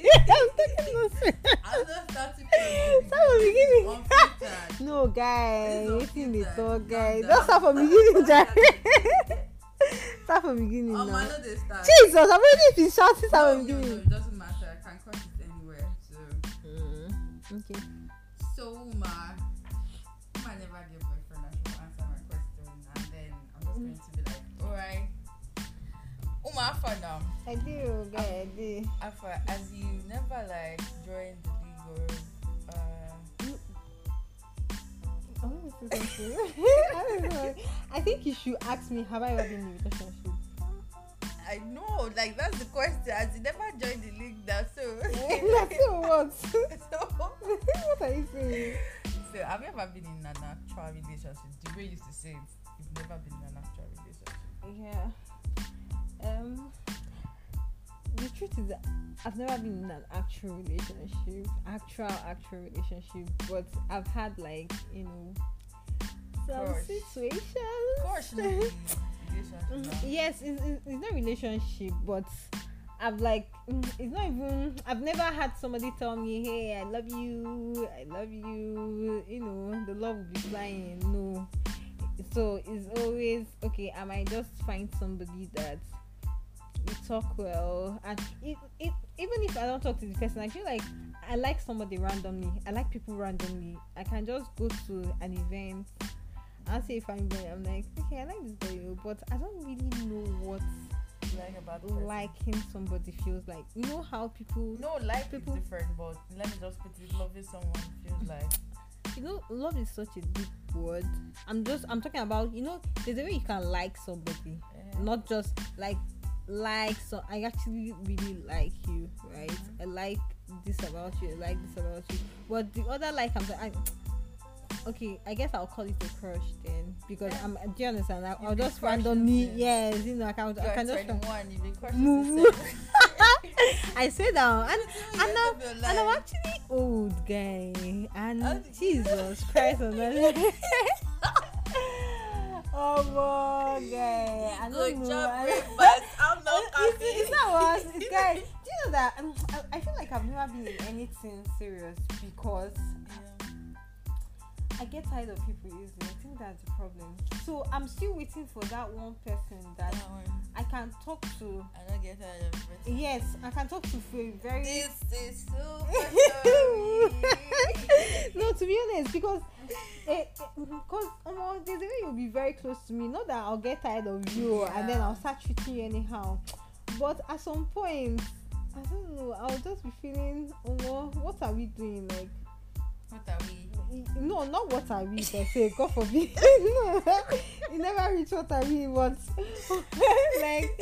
I'm talking nonsense. I'm not starting from Start from beginning. unfiltered. No, guy. This is Waiting the unfiltered. talk, guy. Calm Don't start from beginning, Jerry. Start from beginning I now. know they start. Jesus, I've already been shouting. Start from No, beginning. it doesn't matter. I can cut it anywhere. So, Okay. Uma never get boyfriend. I should answer my question, and then I'm just going to be like, alright. Uma, for now. I do, guy. I do. As you never like joined the league I want to say something. I don't know. I think you should ask me, have I ever been in a relationship? I know, like that's the question. As you never joined the league, that's so. That's so what? So, What are you saying? so have you ever been in an actual relationship? The way you used to say it, you've never been in an actual relationship. Yeah. The truth is that I've never been in an actual relationship, actual relationship, but I've had like, some Crush. situations. Gosh, no relationship. Yes, it's not relationship, but I've like, it's not even, I've never had somebody tell me, hey, I love you, the love will be flying. No. So it's always, okay, I might just find somebody that we talk well, and even if I don't talk to the person, I feel like I like somebody randomly. I like people randomly. I can just go to an event. I'll say if I'm like, okay, I like this boy, but I don't really know what Like about the person. liking somebody feels like. You know how people, No, like people- is different, but let me just put it, loving someone feels like. love is such a deep word. I'm talking about, there's a way you can like somebody, not just like so I actually really like you, right? I like this about you, I like this about you. But the other okay, I guess I'll call it a crush then, because do you understand? I'll be just crushing randomly, things. yes, I can You're just 21, you've been crushing move. since I say that, and years of your I'm life. actually old, guy, and How did you- Jesus Christ on that. Oh my God! I Good don't know. job, but I'm not happy. It's not what, guys. Do you know that I feel like I've never been in anything serious because I get tired of people easily. I think that's the problem. So I'm still waiting for that one person that I can talk to. I don't get tired of it. Yes, I can talk to for a very. This is super sorry. No, to be honest, because there's a way you'll be very close to me. Not that I'll get tired of you and then I'll start treating you anyhow. But at some point, I don't know, I'll just be feeling, what are we doing? Like, What are we? no, not what are we per se, God forbid. No, you never reach what I mean, but like,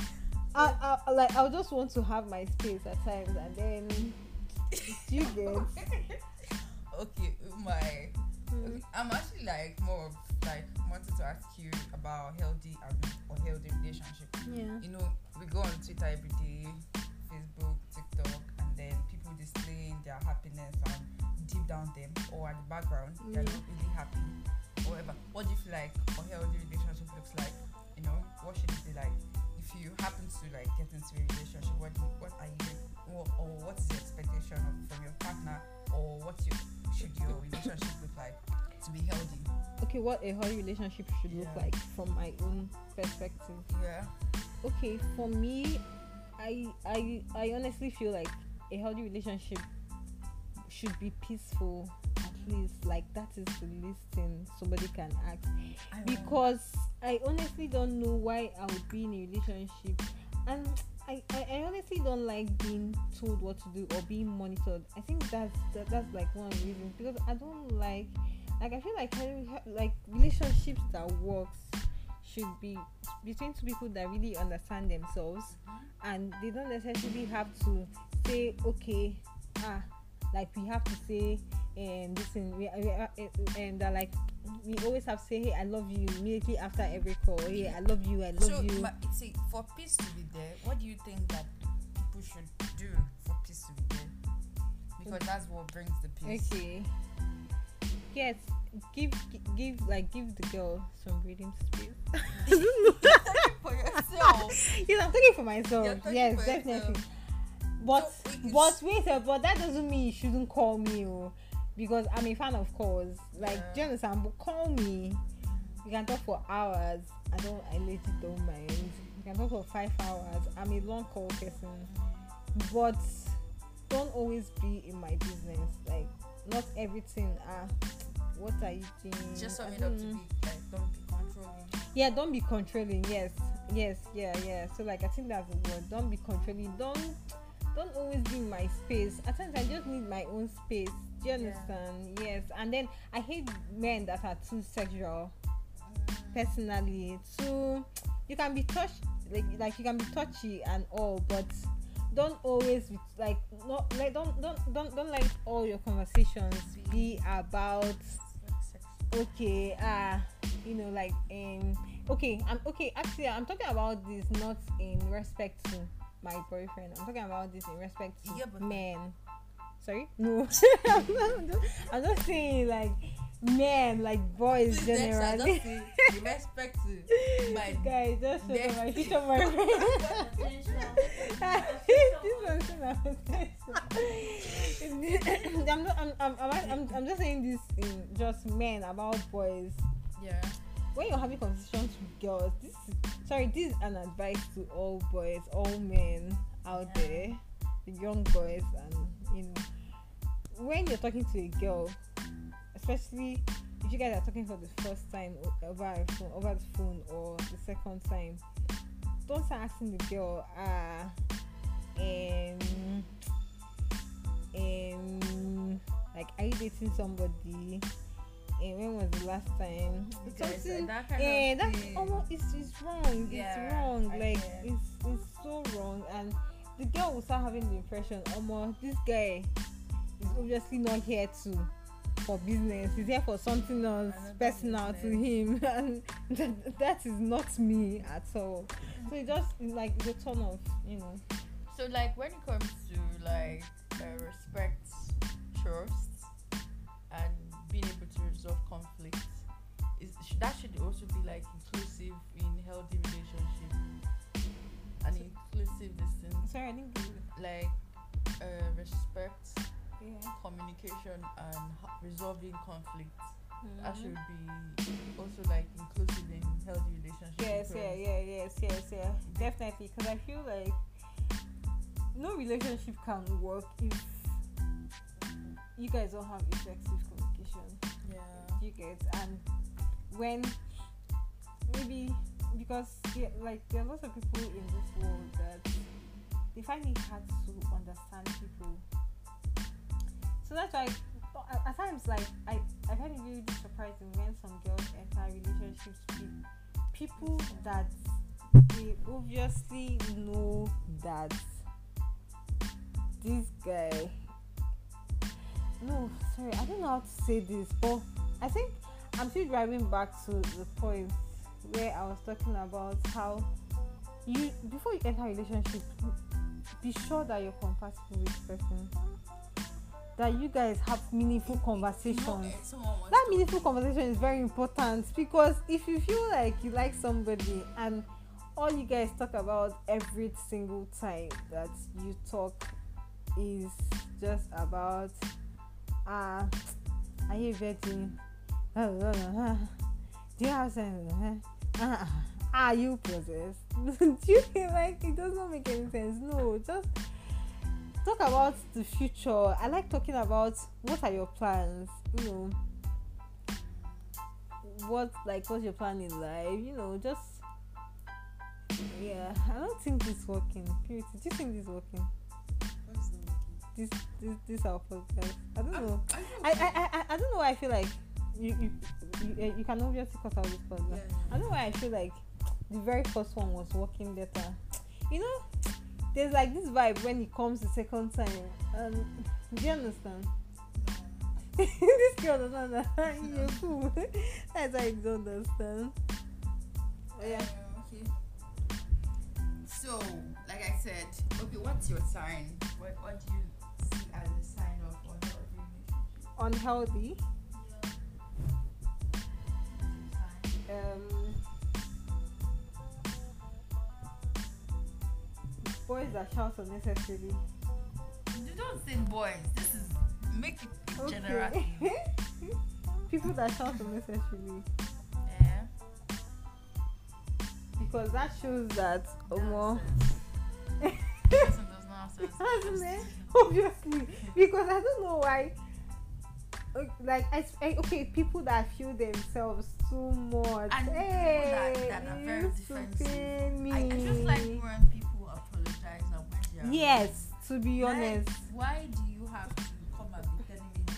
I'll just want to have my space at times, and then you get. Okay, okay, I'm actually like more of like wanted to ask you about healthy relationship. Yeah. We go on Twitter every day, Facebook, TikTok, and then people displaying their happiness and deep down them or at the background they're not really happy or whatever. What do you feel like a healthy relationship looks like? What should it be like? If you happen to like get into a relationship, what are you or what is the expectation from your partner, or should your relationship look like to be healthy? Okay, what a healthy relationship should look like from my own perspective. Yeah. Okay, for me, I honestly feel like a healthy relationship should be peaceful, at least. Like, that is the least thing somebody can ask. Because I honestly don't know why I would be in a relationship, and I honestly don't like being told what to do or being monitored. I think that's like one of the reasons, because I don't like I feel like relationships that works should be between two people that really understand themselves, and they don't necessarily have to say, okay, like we have to say this thing, and that like we always have to say, hey, I love you immediately after every call. Hey, I love you. So, for peace to be there, what do you think that people should do for peace to be there? Because that's what brings the peace. Okay. Yes, give the girl some breathing space. For yourself. Yes, I'm talking for myself. You're talking Yes, for definitely. yourself. But So, but wait, but that doesn't mean you shouldn't call me, because I'm a fan of calls. Like, do you understand? But call me. We can talk for hours. I legit don't mind. We can talk for 5 hours. I'm a long call person. But don't always be in my business. Like, not everything. What are you doing? Just sum it up to be like, don't be controlling. Yeah, don't be controlling. Yes, yeah. So like, I think that's the word. Don't be controlling. Don't always be in my space. At times I just need my own space. Do you understand? Yes. And then I hate men that are too sexual. Personally, too, you can be touched, like you can be touchy and all, but don't always be like, not like, don't let all your conversations be about, okay, like, okay, actually I'm talking about this not in respect to my boyfriend. I'm talking about this in respect to men. Sorry, no. I'm just saying, like, men, like boys. Please, generally. In respect to my guys, just so my future boyfriend. I'm just saying this in just men about boys. Yeah. When you're having conversations with girls, this is an advice to all boys, all men out there, the young boys, and when you're talking to a girl, especially if you guys are talking for the first time over the phone or the second time, don't start asking the girl, like, are you dating somebody? And when was the last time? Something, that's almost it's wrong. It's wrong. Like, it's so wrong. And the girl will start having the impression, this guy is obviously not here for business. He's here for something else personal to him, and that is not me at all. So it just like the turn off, So like, when it comes to like respect, trust, and being able to resolve conflict, that should also be like inclusive in healthy relationship and inclusive distance. Sorry, I didn't get it. Like respect, communication, and resolving conflict. That should be also like inclusive in healthy relationships. Yes, definitely. Because I feel like no relationship can work if you guys don't have effective communication. Yeah. You get, and when maybe because there are lots of people in this world that they find it hard to understand people. So that's why at times, like, I find it really surprising when some girls enter relationships with people that they obviously know that this guy, no, sorry, I don't know how to say this, but I think I'm still driving back to the point where I was talking about how before you enter a relationship, be sure that you're compatible with the person, that you guys have meaningful conversations. That meaningful conversation is very important, because if you feel like you like somebody and all you guys talk about every single time that you talk is just about are you a virgin? Do you have sex? Are you possessed? Do you feel like it does not make any sense? No, just talk about the future. I like talking about what are your plans, what's your plan in life, just I don't think this is working. Purity, do you think this is working? What's not working? This our podcast. I don't know. I don't know why I feel like you can obviously cut out this podcast. Yeah. I don't know why I feel like the very first one was working better. There's like this vibe when it comes the second time. Do you understand? This girl doesn't understand. You're cool. That's why you don't understand. Okay. So, like I said, okay, what's your sign? What do you see as a sign of unhealthy relationship? Unhealthy. Boys that shout unnecessarily. not saying boys. This is make it general. People that shout unnecessarily. Yeah. Because that shows that more. Person does not have sense. Hasn't it? Obviously. Because I don't know why. Like okay, people that feel themselves too much. And hey, that are very used to defensive. pain me. I just like when people apologize and when they are Yes, to be like, honest. why do you have to come and be telling me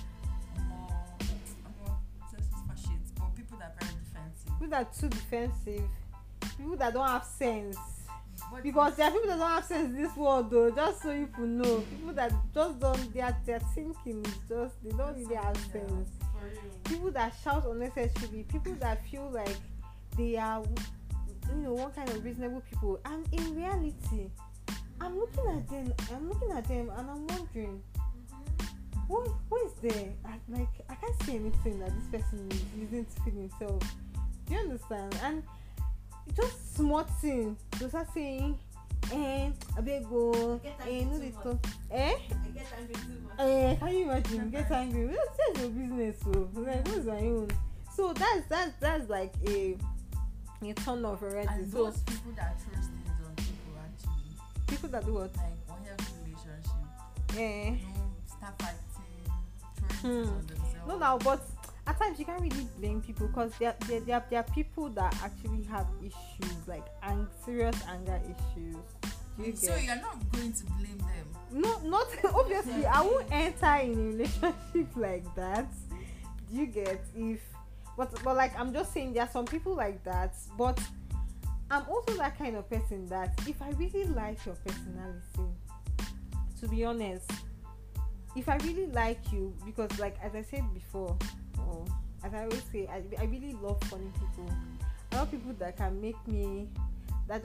more fashions? But people that are very defensive. People that are too defensive. People that don't have sense. But Because there are people that don't have sense in this world though, just so you know. People that just don't, their thinking is just, they don't really have sense. for real. People that shout unnecessarily, people that feel like they are, one kind of reasonable people. And in reality, I'm looking at them and I'm wondering, what is there? I can't see anything that this person is using to feed himself. Do you understand? And just small thing to start saying, I beg go, no dey talk, I get angry too much. can you imagine? Get angry. That's your business, so like what's my own? So that's like a turn off already. And So those people that throw things on people actually, people that do what? like unhealthy relationship, start fighting, throwing things on themselves. No, now, but at times you can't really blame people because there are people that actually have issues like serious anger issues. Do you So get? you're not going to blame them. No, not obviously. I won't enter in a relationship like that. Do you get? But like I'm just saying, there are some people like that. But I'm also that kind of person that if I really like your personality, to be honest, if I really like you, because like as I said before, or as I always say, I really love funny people. I love people that can make me, that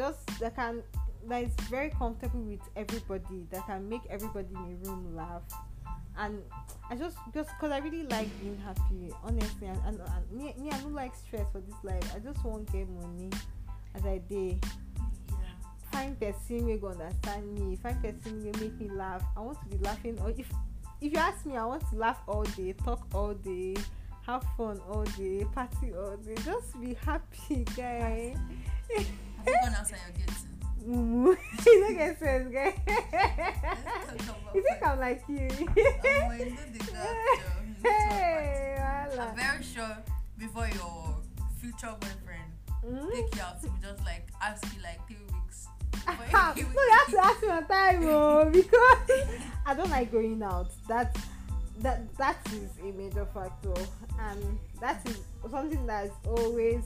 is very comfortable with everybody, that can make everybody in a room laugh. And I just because I really like being happy, honestly, and me I don't like stress for this life. I just want to get money as I did. Find person will go understand me. Find person will make me laugh. I want to be laughing. Or if you ask me, I want to laugh all day, talk all day, have fun all day, party all day. Just be happy, guy. Have you gone outside your gate? You don't get sense, guy. You think I'm like you? Hey, I'm very sure before your future boyfriend take you out, he will just like ask you like 3 weeks. No, you have to ask me on time, because I don't like going out. That is a major factor, and that is something that is always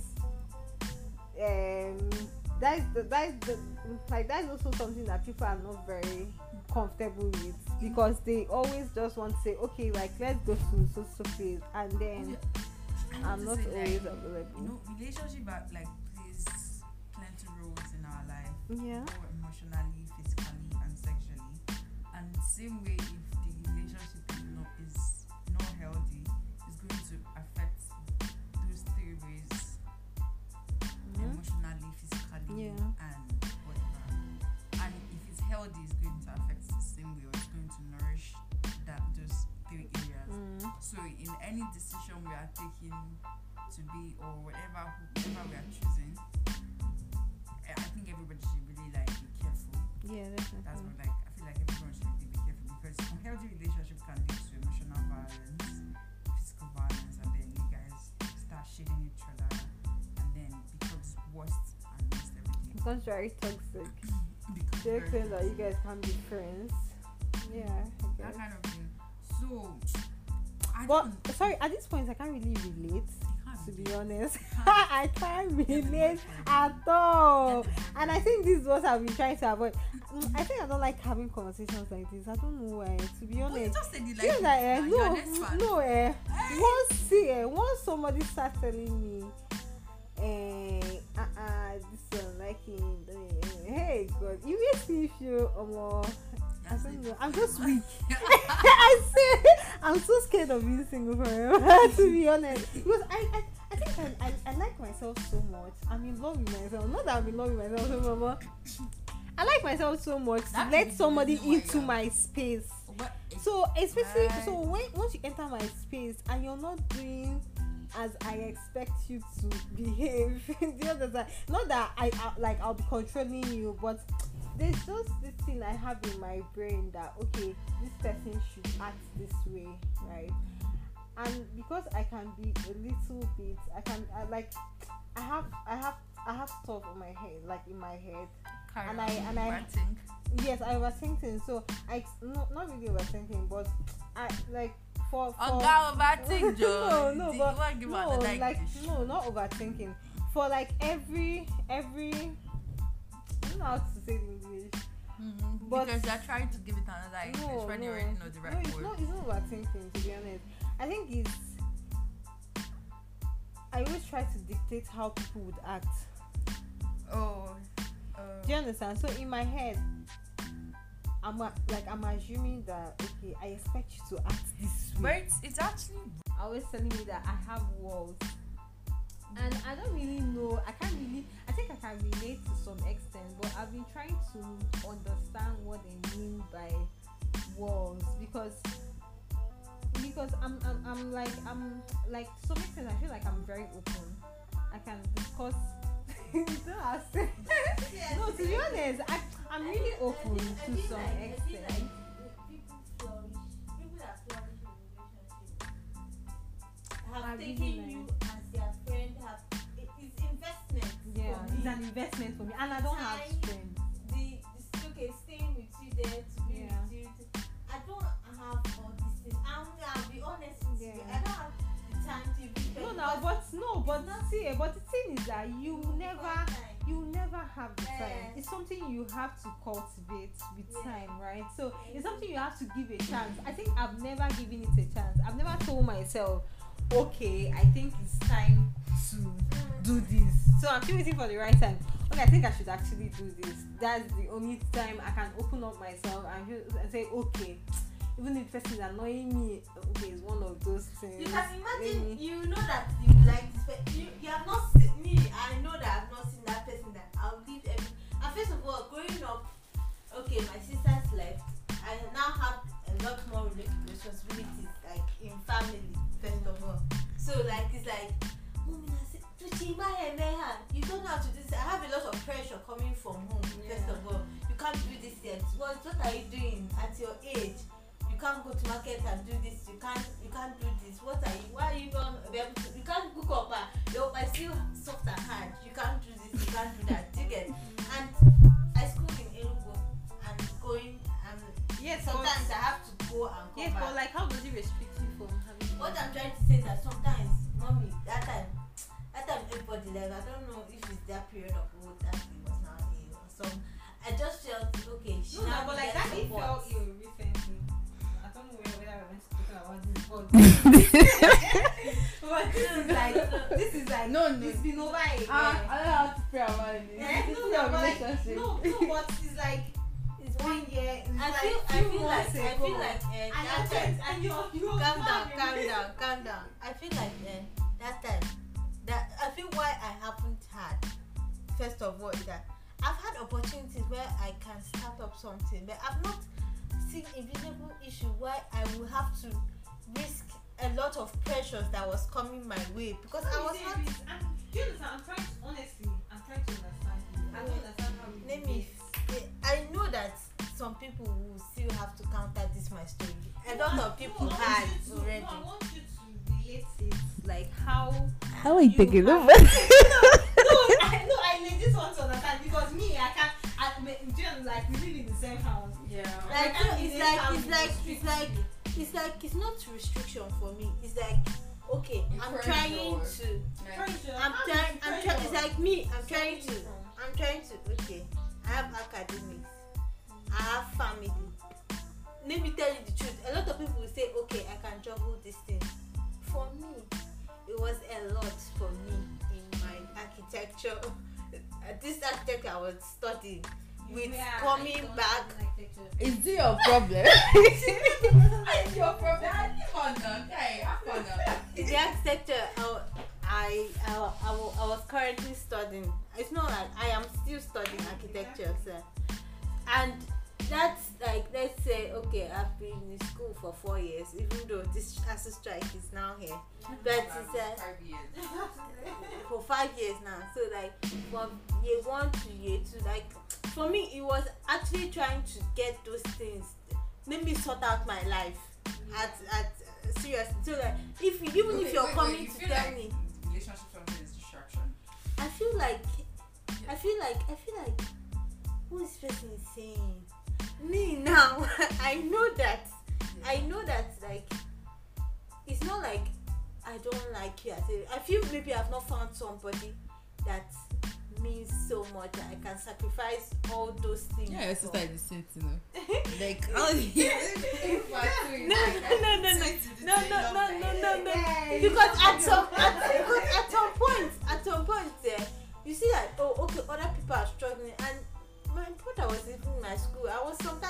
that is also something that people are not very comfortable with, because they always just want to say, okay, like let's go to so place, and then I'm not always available. Relationship plays plenty roles in our life. Yeah. Both emotionally, physically, and sexually. And same way, if the relationship is not healthy, it's going to affect those 3 ways: emotionally, physically, and whatever. And if it's healthy, it's going to affect the same way, or it's going to nourish those 3 areas. So in any decision we are taking to be, or whatever we are choosing, I think everybody should really be careful. Yeah, definitely. That's what I feel like everyone should really be careful, because unhealthy relationship can lead to emotional violence, physical violence, and then you guys start shitting each other, and then becomes worse and worse every day. Becomes very toxic. To the extent that you guys can be friends. Yeah, I that guess. kind of thing. So Sorry, at this point I can't really relate, to be honest. Can't. I can't relate at all. And I think this is what I've been trying to avoid. I think I don't like having conversations like this. I don't know why, to be you honest. just said you Yes, like you're an expert. Once somebody starts telling me this one liking, hey God, you makes me feel I don't know. I'm just weak. I say I'm so scared of being single forever, to be honest. Because I think I like myself so much. I'm in love with myself. Not that I'm in love with myself so much, but I like myself so much to let somebody into my space. But So especially Right. so when once you enter my space and you're not doing as I expect you to behave, do you understand? Not that like I'll be controlling you, but there's just this thing I have in my brain that okay, this person should act this way, right? And because I can be a little bit, I have stuff on my head, like in my head. And I think. Yes, I overthink things. So not really overthinking, but I like for overthink, Joe. no, You but want to give no, another like English? no, not overthinking. For like every I don't know how to say it in English. But Because you're trying to give it another English when you already know the right it's word. not overthinking, to be honest. I think it's I always try to dictate how people would act. Oh. Do you understand? So in my head, I'm assuming that okay, I expect you to act this But way. it's actually Always telling me that I have walls, and I don't really know. I think I can relate to some extent, but I've been trying to understand what they mean by walls because I'm like to some extent I feel like I'm very open. I can discuss. You don't have to. No, to be honest, I'm really open to some extent. People that flourish in relationships I have really taken you as their friend. It's investment. Yeah, for me. it's an investment for me, and I don't have Time. strength. Okay, staying with you there to be Yeah. with you. I don't have all these things. I'll be honest with you. Yeah. I don't have the time to be But the thing is that you never have the time. It's something you have to cultivate with time, right? So it's something you have to give a chance. I think I've never given it a chance. I've never told myself, okay, I think it's time to do this. So I'm still waiting for the right time. Okay, I think I should actually do this. That's the only time I can open up myself and say, okay, even if the person is annoying me, okay, it's one of those things. You can imagine, Maybe. you know that you like this person. You have not seen me. I know that I've not seen that person that I'll leave every. And first of all, growing up, okay, my sisters left. I now have a lot more responsibilities, like in family, first of all. So, like, it's like, Mommy, you don't know how to do this. I have a lot of pressure coming from home, first of all. You can't do this yet. What are you doing at your age? You can't go to market and do this. You can't do this. Why are you going to be able to? You can't cook up. I feel soft and hard. You can't do this. You can't do that. Do you get? And I school in Enugu and going and Yes, sometimes I have to go and come yes, back. but like, how does it restrict you from having? What I'm trying to say is that sometimes, Mommy, that time everybody like I don't know if it's that period of old that it was now or some. I just felt okay. She No, now but like gets that, it support. felt ill recently. I don't know whether we're meant to talk about this, but this is like No. it's been over a year. I don't have to pray about it. Eh, This no, is no, your but like, relationship. no, but it's like it's 1 year. It's I like feel few months like ago. that and time. you're Calm not down. I feel like that time that I feel why I haven't had first of all is that I've had opportunities where I can start up something, but I've not seen a visible issue where I will have to risk a lot of pressures that was coming my way because I was not. Do you understand? I'm trying to understand you. I don't understand how you Let me. I know that some people will still have to counter this my story. A lot of people had already. No, I want you to relate it like how How are you thinking? have- I legit want to understand because me, I can't. Like we live in the same house. Yeah. Like I can't it's relate like how it's you like restrict it's like me. it's like it's not restriction for me. It's like okay, I'm trying to. Pressure. I'm How trying. is I'm pressure? trying. It's like me. I'm trying Coming to. from? I'm trying to. Okay, I have academics. I have family. Let me tell you the truth. A lot of people will say, okay, I can juggle this thing. For me, it was a lot for me in my architecture. This architecture I was studying with Yeah, coming I don't back. like architecture. Is it your problem? It's your problem. Come on now, okay, have fun now. The architecture I was currently studying. It's not like I am still studying architecture, sir. And that's like, let's say, okay, I've been in school 4 years, even though this ASU strike is now here. But it's 5 years. for 5 years now. So like from year 1 to year 2, like for me it was actually trying to get those things, let me sort out my life at seriously. So like if you're coming to tell me Relationship something is distraction. I feel like what this person is saying. Me now, I know that like it's not like I don't like you. I feel maybe I've not found somebody that means so much that I can sacrifice all those things. Yeah, your sister is the same thing. Like No. Because at some point, you see that okay, other people are struggling, and my brother was even in my school. I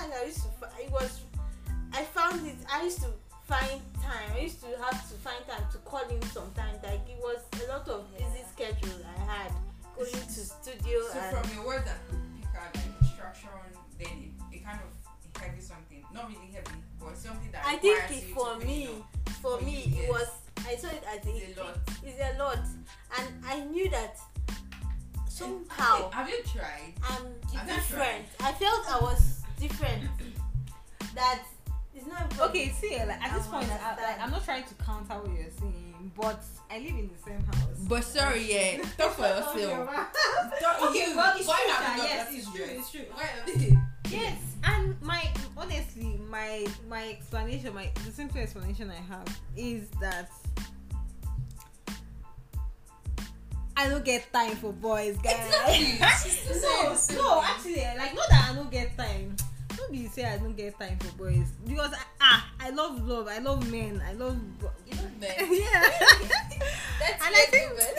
used to find time. I used to have to find time to call him sometimes. Like it was a lot of busy schedule I had going to studio. So and from your words that could pick out like distraction, then it kind of heavy something. Not really heavy, but something that I think requires it you for to me, yes. it was. I saw it as It's a lot. It's a lot, and I knew that somehow Have you tried? I'm Have you different. I felt I was different. That it's not even- Okay, see, like at this I point, understand. I'm not trying to counter what you're saying, but I live in the same house. but sorry, yeah. Talk for yourself. Okay, well, it's Why true, have sha, you not yes, gotten it's true, dressed? it's true. Why? Yes, and honestly, my explanation, the simple explanation I have is that I don't get time for boys, guys. No, actually, like not that I don't get time. Don't be say I don't get time for boys because I love love, I love men, I love You know, man. yeah. That's And I think man.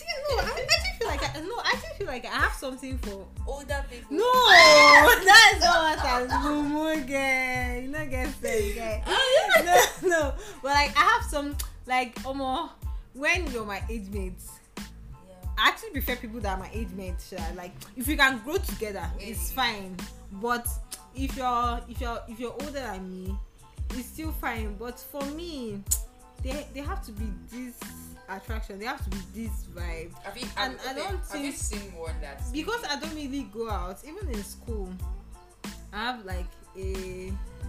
I actually feel like I have something for Older people. no. That's not what I'm mumu girl. You know, get sense, guy. No. But like I have some like when you're my age mates. I actually prefer people that are my age mates. Like if you can grow together, it's fine. But if you're older than me, it's still fine. But for me, they have to be this attraction. They have to be this vibe. Have you seen one that's Because I don't really go out, even in school. I have like a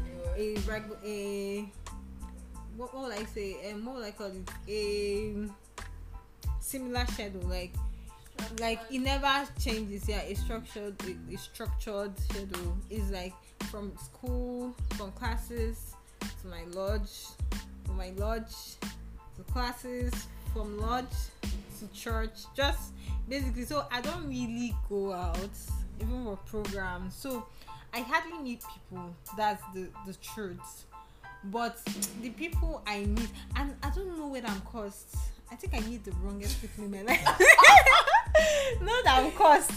what would I say? More like a similar schedule, like it never changes. Yeah, a structured schedule is like from school, from classes to my lodge, from my lodge to classes, from lodge to church, just basically. So I don't really go out even for programs, so I hardly meet people. That's the truth. But the people I meet, and I don't know whether I'm cursed. I think I meet the wrongest people in my life. Not that I'm cursed,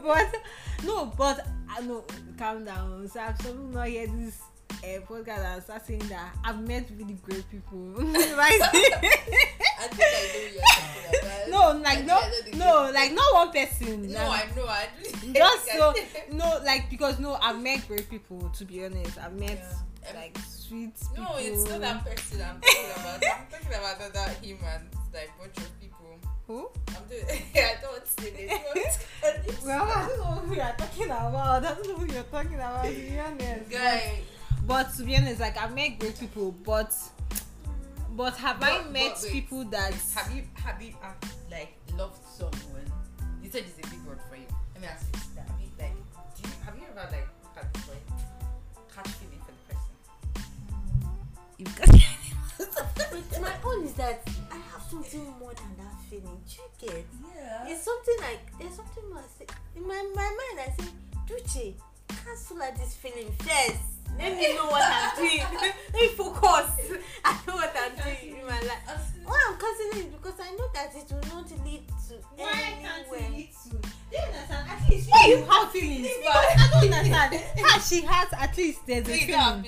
but I know. Calm down. So I'm still not hear this podcast and start saying that I've met really great people. Right? I think I know you're talking about. Like not one person. No, I know. I do. Just so no, like because no, I've met great people. To be honest, I've met like sweet people. No, it's not that person I'm talking about. I'm talking about another him and like bunch of people. Who? I don't want to say this. Well, I don't know who you're talking about. I don't know who you're talking about. To be honest, Guy. but to be honest, like I've met great people, but have I met wait. people that Have you like loved someone? You said it's a big word for you. Let me ask you that. Have you ever like had catch feeling for the person? you've got But my own is that I have something more than that feeling. Do you get? Yeah. It's something like there's something more. I say in my mind. I say, Duce, cancel out this feeling first. Let me know what I'm doing. Let me focus. I know what I'm doing in my life. Why I'm canceling it because I know that it will not lead to anywhere. Do you understand? At least you have feelings, but I don't understand. How she has at least there's a feeling.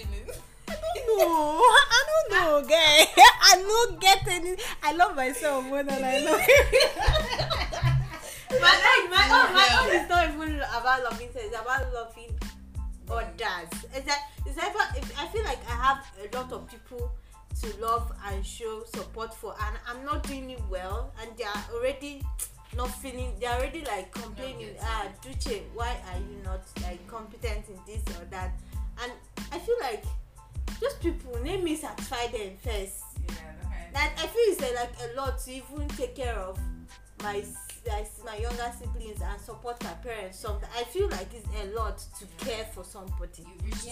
No, I don't know, guy. I don't get any. I love myself more than I love My own is not even about loving sex. It's about loving others. It's ever, if I feel like I have a lot of people to love and show support for, and I'm not doing it well, and they are already not feeling, they're already like complaining, Duche, why are you not like competent in this or that? And I feel like those people, let me satisfy them first. Like I feel it's like a lot to even take care of my younger siblings and support my parents. Sometimes I feel like it's a lot to care for somebody.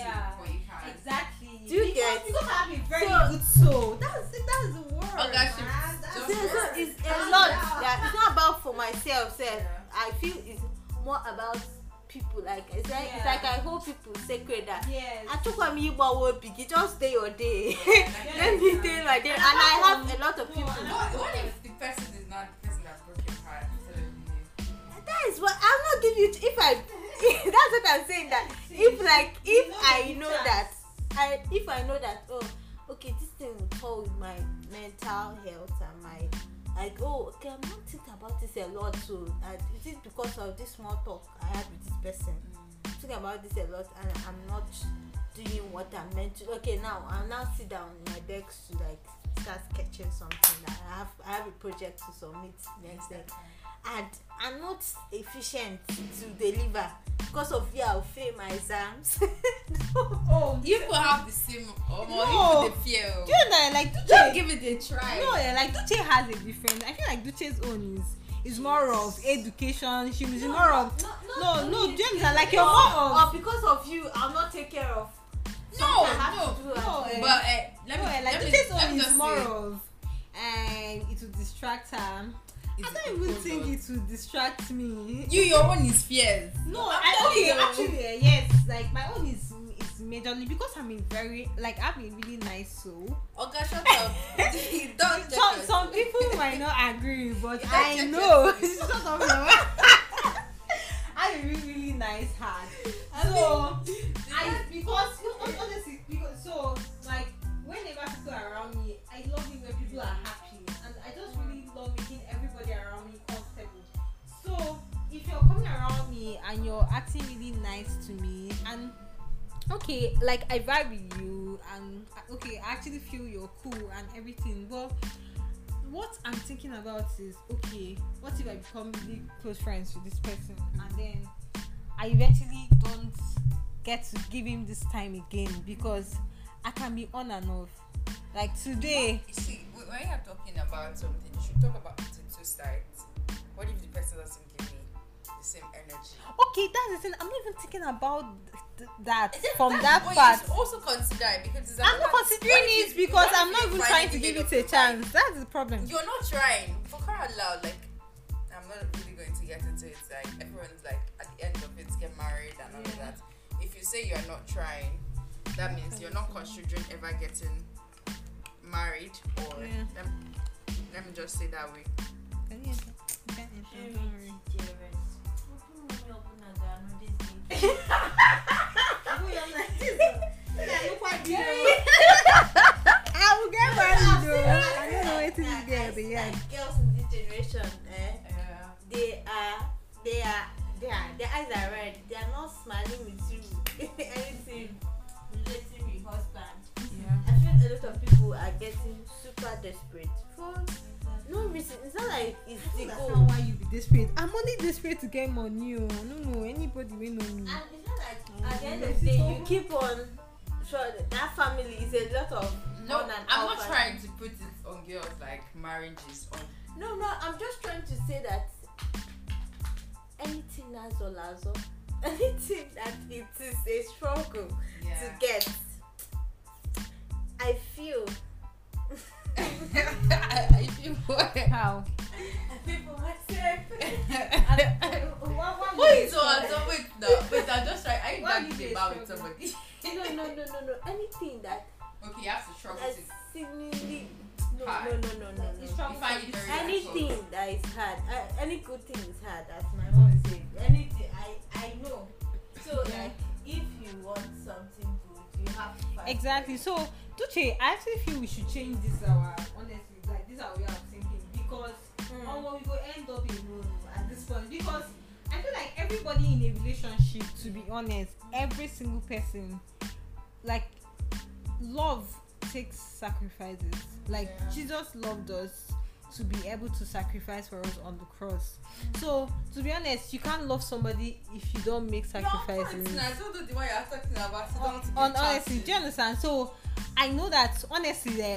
Exactly. Do you get? Because I have a very good soul. That's the word. So it's a lot. Yeah, it's not about for myself. I feel it's more about people. Like it's like I hold people sacred. That I took on me about big. Just day or day. Let me day my day. And I have a lot of people. What if the person is not the person that broke your heart instead of you? That is what I'm not giving you. If I, that's what I'm saying. That if I know that, oh, okay, this thing will fall with my mental health and my like, oh, okay, I'm not thinking about this a lot. So is it because of this small talk I had with this person? I'm thinking about this a lot, and I'm not doing what I'm meant to. Okay, now I'll now sit down in my desk to like start sketching something that I have a project to submit next day, and I'm not efficient to deliver because of fear I'll fail my exams. Oh, you could have the same no. You the fear. Do you know, like Duche, just give it a try. No, like Duche has a different. I feel like Duche's own is more of education. She was more of no. Do you understand? Like you're more of because of you, I'll not take care of. No. But let Duche's me own is just more say. of, and it will distract her. I don't even think it will distract me. Your own is fears. No, actually, yes. Like my own is majorly because I'm a very like I have a really nice soul. Okay, shut up. Don't. Some people might not agree, but I know. Shut up, no. I have a really nice heart. So honestly because so like whenever people are around me, I love it when people are happy, and I just really love making everybody around me comfortable. So if you're coming around me and you're acting really nice to me, and okay, like I vibe with you, and okay, I actually feel you're cool and everything, but what I'm thinking about is, okay, what if I become really close friends with this person, and then I eventually don't get to give him this time again because I can be on and off. Like today. You see, when you're talking about something, you should talk about it in two sides. What if the person doesn't give me the same energy? Okay, that's the thing. I'm not even thinking about that from That's that what part. you should also consider it because it's I'm not considering it because I'm not even trying to give it a chance. That's the problem. You're not trying. For crying out loud, like I'm not really going to get into it. Like everyone's like at the end of it, get married and all of that. If you say you're not trying, that means you're not considering ever getting married, or let me just say that way. I will get married though. I don't know what this girl be like. Girls in this generation, their eyes are red. They are not smiling with you. Anything relating with husband. I feel a lot of people are getting super desperate for no reason. It's not like it's the That's goal. not why you be desperate. I'm only desperate to get money. I don't know anybody will know me. And it's not like at the end of the day you keep on. Sure, that family is a lot of No, on and I'm off not and- trying to put it on girls like marriages on. No, I'm just trying to say that anything that's all as well. Anything that it is a struggle to get. I feel. I feel what? How? I feel for myself. Wait, wait, I'm just trying. Are you Why back you about with struggle? somebody? No. Anything that Okay, you have to struggle that's to. seemingly no. It's You struggle find for it this- very Anything that is hard, any good thing is hard. As my mom is saying, anything I know. So like, if you want something good, you have to fight. Exactly. So, Duche, I actually feel we should change this honestly, like this our way of thinking, because we go end up alone at this point, because I feel like everybody in a relationship, to be honest, every single person, like, love takes sacrifices. Like, Yeah. Jesus loved us to be able to sacrifice for us on the cross. So, to be honest, you can't love somebody if you don't make sacrifices. I don't know the one you're talking about. You don't need to give Honestly, chances. do you understand? So I know that honestly,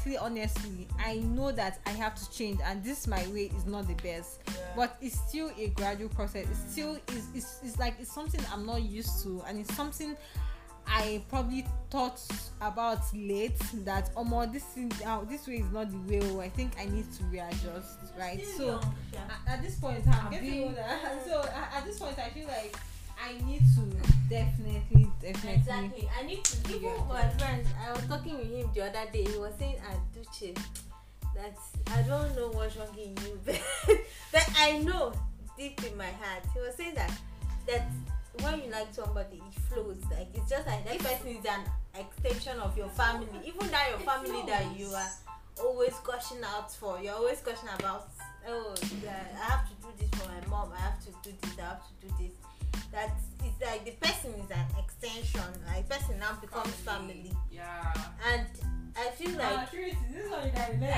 I know that I have to change, and this my way is not the best. Yeah. But it's still a gradual process. It's still it's like it's something I'm not used to, and it's something I probably thought about late, that this way is not the way. I think I need to readjust, right? Still So young, yeah. at this point I'm Abi. getting older. So at this point I feel like I need to definitely Exactly. I need to even Yeah. my friends. I was talking with him the other day. He was saying, Aduche, that I don't know what's wrong in you, but I know deep in my heart. He was saying that when you like somebody, it flows. Like, it's just like that person is an extension of your family. Even that your family that you are always gushing out for. You're always gushing about. Oh, yeah, I have to do this for my mom. I have to do this. I have to do this. That it's like the person is an extension. Like, person now becomes family. Yeah. And I feel like this is what you guys know.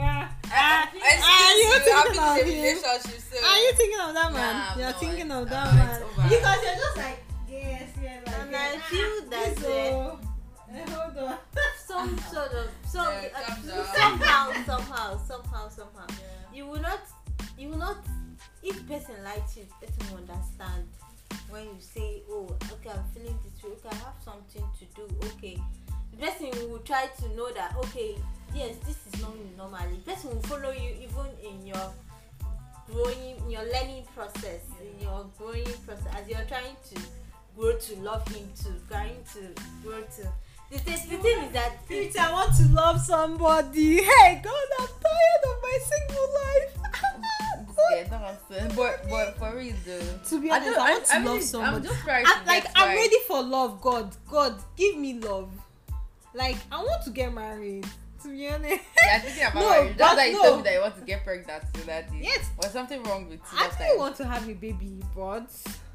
Excuse you you, I've thinking been of in a him? relationship, so Are you thinking of that man? Nah, You're no, thinking of it's that over, man it's over. because you're just like yes, like And I feel that, hold on. some sort of Yeah, calm down. somehow you will not if person likes you, person will understand when you say, oh, okay, I'm feeling this way, okay, I have something to do, okay. The person will try to know that, okay, yes, this is not normal. The person will follow you even in your learning process, in your growing process, as you're trying to grow to love him too, trying to grow to. The thing is that Purity, I want to love somebody. Hey, God, I'm tired of my single life. Yeah, don't understand. But for real though. To be honest, I want to love really, somebody. I'm just trying I'm to like, get I'm right. ready for love. God, give me love. Like, I want to get married. To be honest. Yeah, thinking about No, marriage. but Just like you no. told me that you want to get pregnant so that day. Yes. Was something wrong with you I that actually time? want to have a baby, but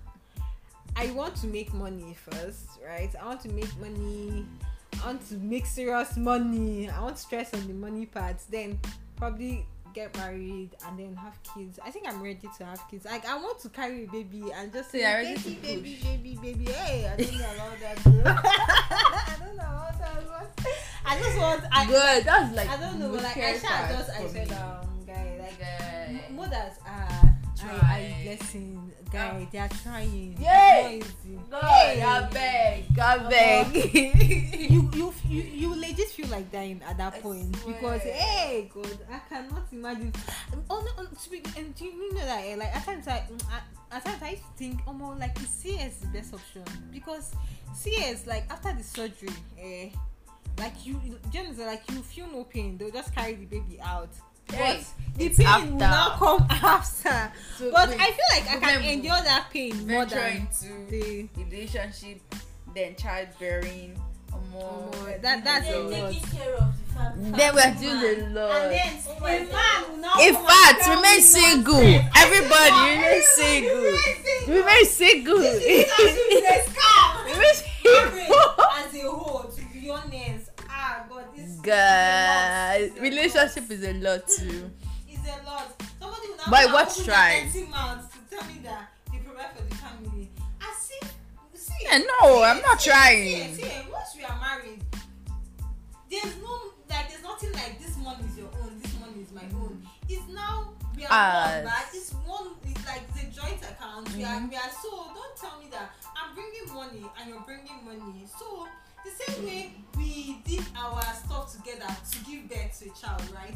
I want to make money first, right? I want to make money. I want to make serious money. I want to stress on the money part. Then probably get married and then have kids. I think I'm ready to have kids. Like, I want to carry a baby and just So say, you're ready baby, to baby. Hey, I don't know about that. Too. I don't know about that. I just want. Good. That's like I don't know, but like I said, guy, like Guy. mothers are Trying. blessing, guy. They are trying. Yay! It's not easy. God, Hey. God beg. You legit feel like dying at that I point swear. because hey God, I cannot imagine. Oh no, to be, and do you know that like at times I used to think almost like the CS is the best option because CS like after the surgery, like you feel no pain. They'll just carry the baby out. Hey, But the it's pain after. will now come after. So But wait, I feel like I can problem endure that pain more venture than into the. relationship, then childbearing, more. That's they're a lot. taking care of the family. Then we're doing a lot. And then Oh a my man God. will now In come fact, and tell remain me single. nonsense. Everybody, remain single. Remain single. This is a scam. Remain single. As a whole, to be honest, God, this Guys, is a lot. relationship is a lot too. It's a lot. Somebody will now But come what's and trying? open their 30 mouths to tell me that they provide for the family. I see. Yeah, no, I'm not trying. See, once we are married, there's nothing like this money is your own, this money is my own. It's now we are one, right? It's one. It's like the joint account. We are. So don't tell me that I'm bringing money and you're bringing money. So the same way we did our stuff together to give birth to a child, right?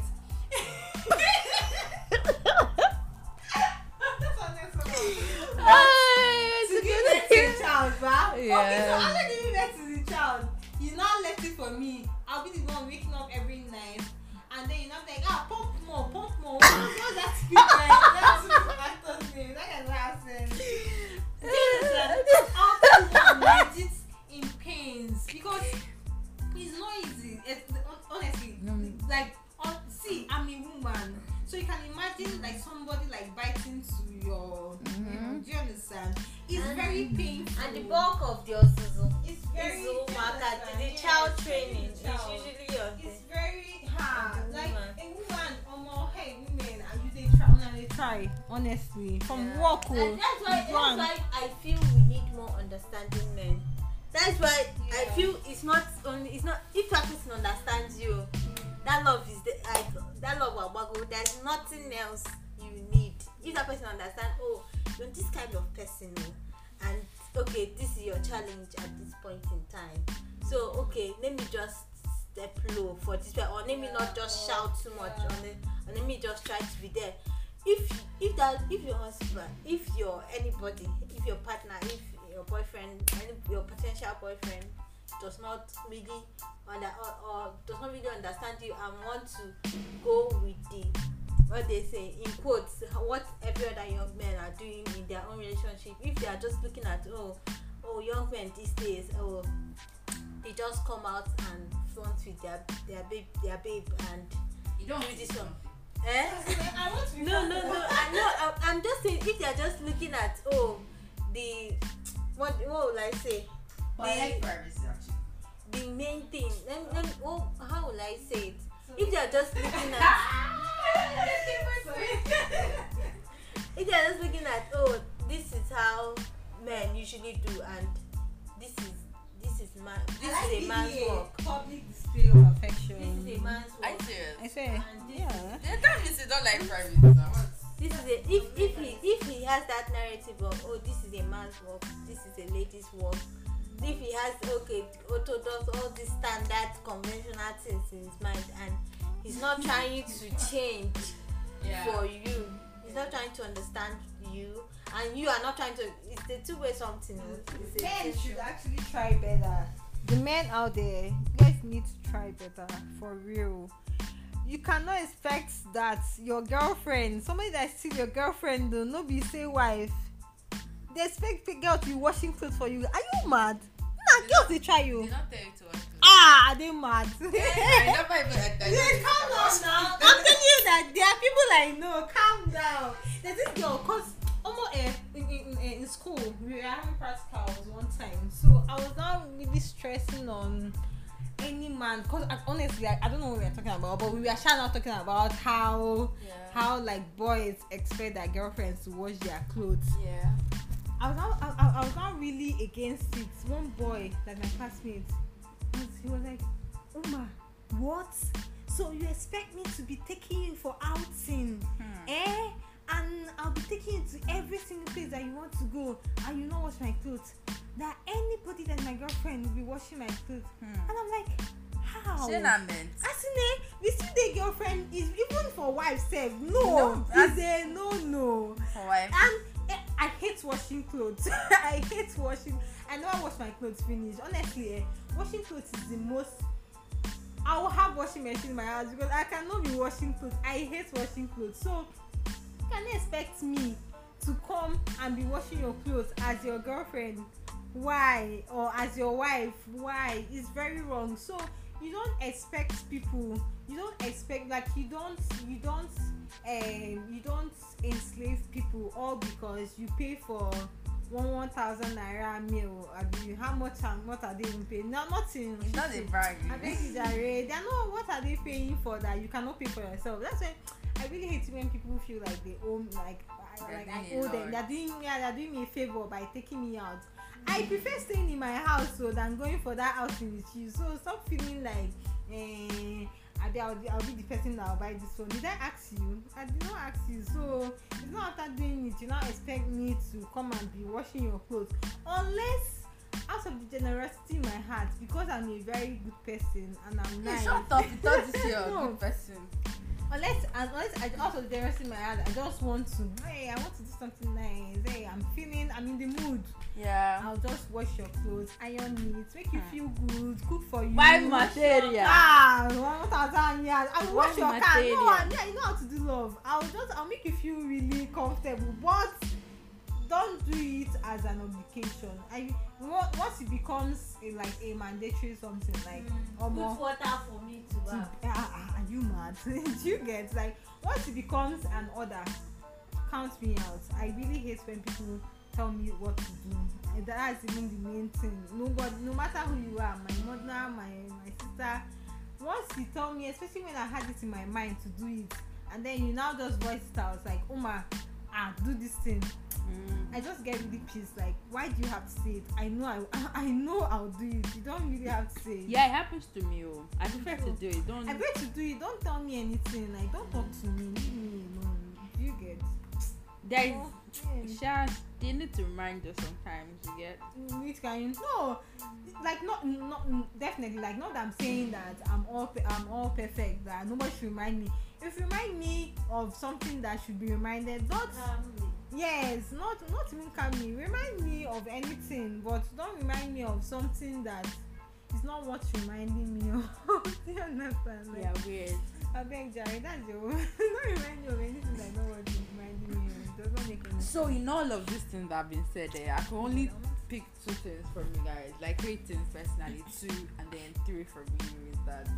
That's what next one. To give birth to a child, right? Okay, so Yeah. after giving birth to the child, you now left it for me. I'll be the one waking up every night, and then you're not like, pump more. What's that speak like? That's the actor's name. That can happen. I'll be the one legit in pains because it's not easy. Honestly, like, see, I'm a woman, so you can imagine like somebody like biting to your. Do you and the painful. bulk of the Osuzu It's very is Umaka. The yes, child it's training is child. usually on It's the very hard. And the Like woman. a woman, hey women, are you they try? They try honestly from Yeah. work. And that's go on. why I feel we need more understanding men. That's why I Yeah. feel it's not if that person understands you, that love is that love will go. There's nothing else you need. If that person understands, oh, you're this kind of person, oh, and okay, this is your challenge at this point in time. So okay, let me just step low for this way, or let me not just shout too much on it, and let me just try to be there. If your husband, if your anybody, if your partner, if your boyfriend, your potential boyfriend does not really or does not really understand you and want to go with the what they say in quotes what every other young men are doing in their own relationship, if they are just looking at oh young men these days, they just come out and flaunt with their babe and You don't do this one. I want to No. I'm just saying if they are just looking at the what will I say? But I like privacy actually. The main thing. How will I say it? If they are just looking at if they are just looking at this is how men usually do and this is a man's work. Public display of affection. This is a man's work. Are you serious? I say, And this yeah. They tell me you don't like privacy. Now what? This is if he has that narrative of this is a man's work, this is a lady's work. If he has orthodox all these standard conventional things in his mind and he's not trying to change for you, he's not trying to understand you, and you are not trying to. It's the two-way something. Men should actually try better. The men out there, you guys need to try better for real. You cannot expect that your girlfriend, somebody that's still your girlfriend, though, no be say wife. They expect the girl to be washing clothes for you. Are you mad? Nah, girls they try you. They not tell you to watch clothes. Are they mad? I never even enter. Yeah, calm down now. I'm telling you that there are people I know. Calm down. There's this girl, cause almost in school we were having practicals one time, so I was not really stressing on any man, cause honestly I don't know what we were talking about, but we were not talking about how like boys expect their girlfriends to wash their clothes. Yeah. I was not really against it. One boy, like my classmate, he was like, Uma, what? So you expect me to be taking you for outing? And I'll be taking you to every single place that you want to go, and you not wash my clothes. That anybody that's my girlfriend will be washing my clothes. And I'm like, how? She not meant. Asine, we still the girlfriend is even for wives self. No, is a no. For wife. And I hate washing clothes. I hate washing. I never wash my clothes finish. Honestly, washing clothes is the most. I will have washing machine in my house because I cannot be washing clothes. I hate washing clothes. So you can expect me to come and be washing your clothes as your girlfriend. Why? Or as your wife? Why? It's very wrong. So you don't expect people. You don't expect you don't enslave people all because you pay for 1,000 naira meal. How much are they even paying? No, nothing. It's not a brag. I beg you, Jare. They know what are they paying for that you cannot pay for yourself. That's why I really hate it when people feel like they owe I owe them. They're doing me a favor by taking me out. I prefer staying in my house than going for that outing with you. So stop feeling like I'll be the person that will buy this phone. Did I ask you? I did not ask you. So it's not after doing it, you now expect me to come and be washing your clothes. Unless out of the generosity in my heart, because I'm a very good person and I'm nice. Shut up, you thought this you're a No. good person. Unless I out of the generosity in my heart, I just want to I want to do something nice. I'm in the mood. Yeah. I'll just wash your clothes, iron it, make you feel good, cook for you. Buy material. 1,000 years. I'll wash your car. Material. No, you know how to do love. I'll make you feel really comfortable, but don't do it as an obligation. Once it becomes a mandatory something like put water for me to bath. Are you mad? Do you get once it becomes an order, count me out. I really hate when people tell me what to do. And that's even the main thing. Nobody, no matter who you are, my mother, my sister, once you tell me, especially when I had it in my mind to do it, and then you now just voice it out, like, Uma, do this thing. I just get really pissed. Like, why do you have to say it? I know I'll do it. You don't really have to say it. Yeah, it happens to me. I prefer to do it. I prefer to do it. Don't tell me anything. Like, don't talk to me. Leave me alone. Do you get? There is, they need to remind you sometimes. You get? Which kind? No, like not definitely. Like, not that I'm saying that I'm all perfect. That nobody should remind me. If you remind me of something that should be reminded, not even calmly. Remind me of anything, but don't remind me of something that is not what reminding me of. Do you understand? Like, Yeah, weird. I beg Jerry, that's your don't remind me of anything that not what reminding me of. It does not make any sense. So in all of these things that have been said there, I can only pick 2 things from you guys. Like 3 things personally, 2 and then 3 from you is that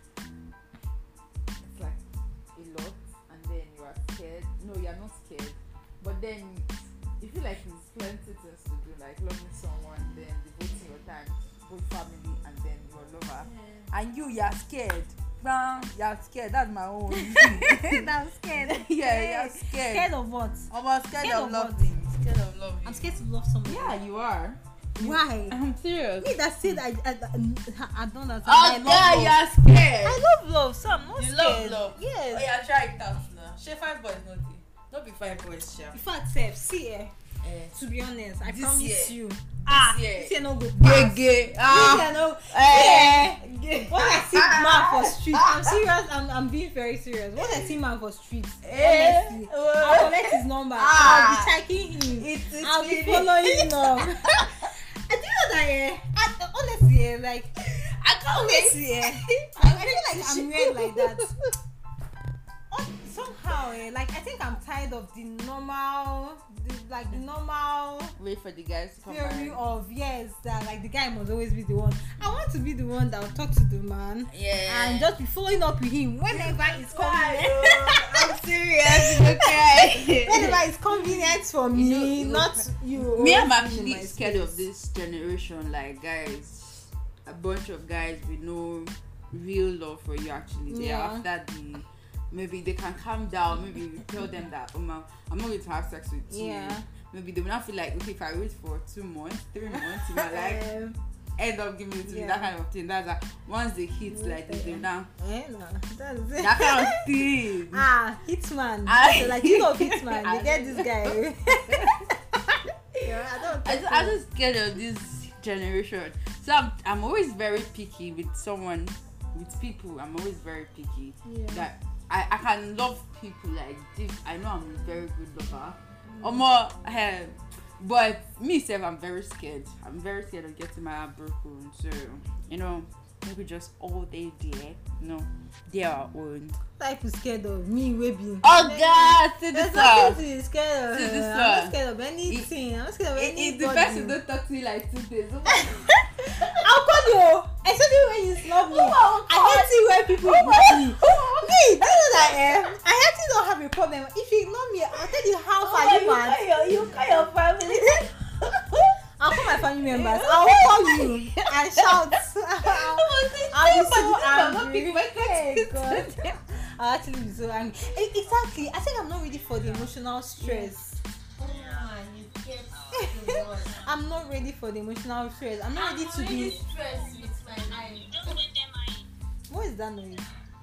it's like a lot and then you are scared. No, you are not scared. But then you feel like it's plenty things to do, like loving someone, then devoting your time to both family and then your lover. And you're scared. You're scared. That's my own. I'm scared. Yeah, you're scared. Scared of what? I'm scared Scared of of loving. Scared of love. I'm scared to love somebody. Yeah, you are. Why? I'm serious. Me that said I don't understand. Oh, I yeah, love love. you're scared. I love love, so I'm not You scared. love love. Yes. Oh yeah, try it out now. She fine boys not there. Don't be fine boys, Sha. In fact, Seth, see, to be honest, I This promise year. you. year. This year no go Gay, pass. gay. This year no. Gay. When I see man for street, I'm serious. I'm being very serious. When I see man for street, honestly, I'll collect his number. I'll be checking him. I'll be following him up. I do know that, honestly, like, I can't honestly, I feel like I'm weird like that. Somehow, like, I think I'm tired of the normal Wait for the guys to come theory back. of, yes, that like the guy must always be the one. I want to be the one that will talk to the man and just be following up with him whenever it's convenient. I'm serious. Okay. Whenever it's convenient for me, not you. Me, I'm always being in actually my scared of space. this generation. Like, guys, a bunch of guys with no real love for you. Actually, they are after the. Maybe they can calm down. Maybe you tell them that, I'm not going to have sex with you. Yeah. Maybe they will not feel like, okay, if I wait for 2 months, 3 months, you might like end up giving it to me. That kind of thing. That's like once they hit like this, they now That's it. that kind of thing. Hitman. So, like, you know Hitman. They get this guy. I'm just scared of this generation. So I'm always very picky with people. I'm always very picky. Yeah. That I can love people like this. I know I'm a very good lover. Or more, but me self, I'm very scared. I'm very scared of getting my heart broken. So, maybe just all day there. They are our own. Type is scared of me, Webby. Oh God, see There's this nothing one. to be scared of. See this I'm not one. scared of anything. I'm not scared of anybody. It depends if don't talk to you like 2 days. I'll call you. Especially when you snub me. I hate it when people ignore me. Me, do you know that? I hate it don't have a problem. If you ignore me, I'll tell you how far you man. You call your family. I'll call my family members. I'll call you and shout. I'll be so angry. Hey, God. I'll actually be so angry. Exactly. I think I'm not ready for the emotional stress. Oh man, you get the one. I'm not ready for the emotional stress. I'm not ready to really be. stressed with my mind. What is that noise?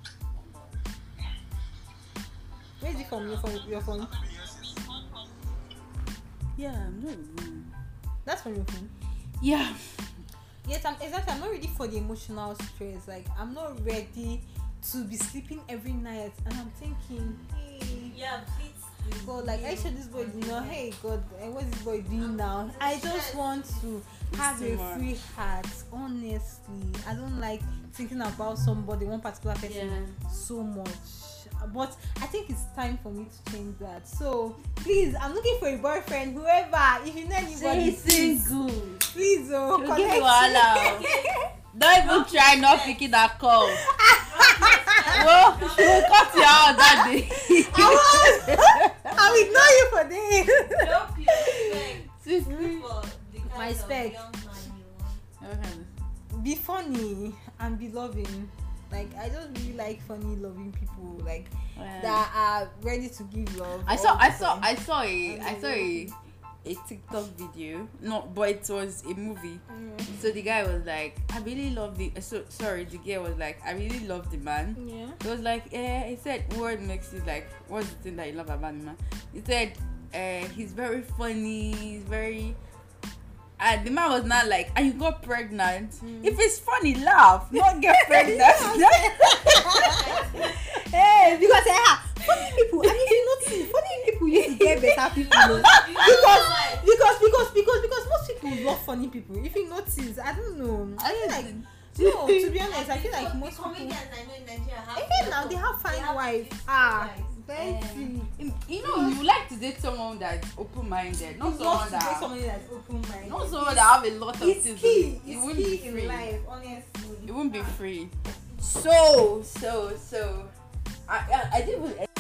Where is it from? Your phone? Yeah, I'm not. That's from your phone. Yeah. Yes, I'm not ready for the emotional stress. Like, I'm not ready to be sleeping every night, and I'm thinking, hey, Yeah, please. God, like, I should this boy, hey, God, what's this boy doing now? I just want to have a free heart. Honestly, I don't like thinking about somebody, one particular person, so much. But I think it's time for me to change that. So please, I'm looking for a boyfriend. Whoever, if you know anybody, please, connect. Don't even try not picking that call. Well, she will cut you out that day. I'll ignore you for this. Don't be perfect. Seriously. Look for the kind My of spec. young man you want. Okay. Be funny and be loving. Like I just really like funny, loving people. Like that are ready to give love. I all saw the time. a TikTok video. No, but it was a movie. Mm. So the guy was like, I really love the. The girl was like, I really love the man. Yeah. He was like, he said, what makes you like, what's the thing that you love about the man? He said, he's very funny, he's very. And the man was not like, and you got pregnant. If it's funny, laugh, not get pregnant. Hey, because funny people. And if you notice, funny people used to get better people. No? Because most people love funny people. If you notice, I don't know. I feel like no. To be honest, I feel like most people. Comedians I know in Nigeria have. Even now they have fine wives. Very free. You know, you like to date someone that's open-minded, not someone that. Somebody that's open-minded. Not someone that have a lot of It's things. key. It It's won't be key in free. life, honestly. It won't be free. So. I didn't even